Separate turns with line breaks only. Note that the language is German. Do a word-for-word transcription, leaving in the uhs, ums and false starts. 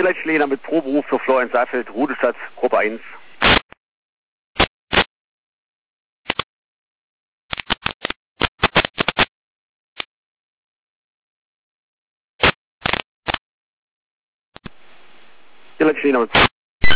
Leitstelle mit Proberuf für Florian Saalfeld, Rudestadt, Gruppe eins. Leitstelle mit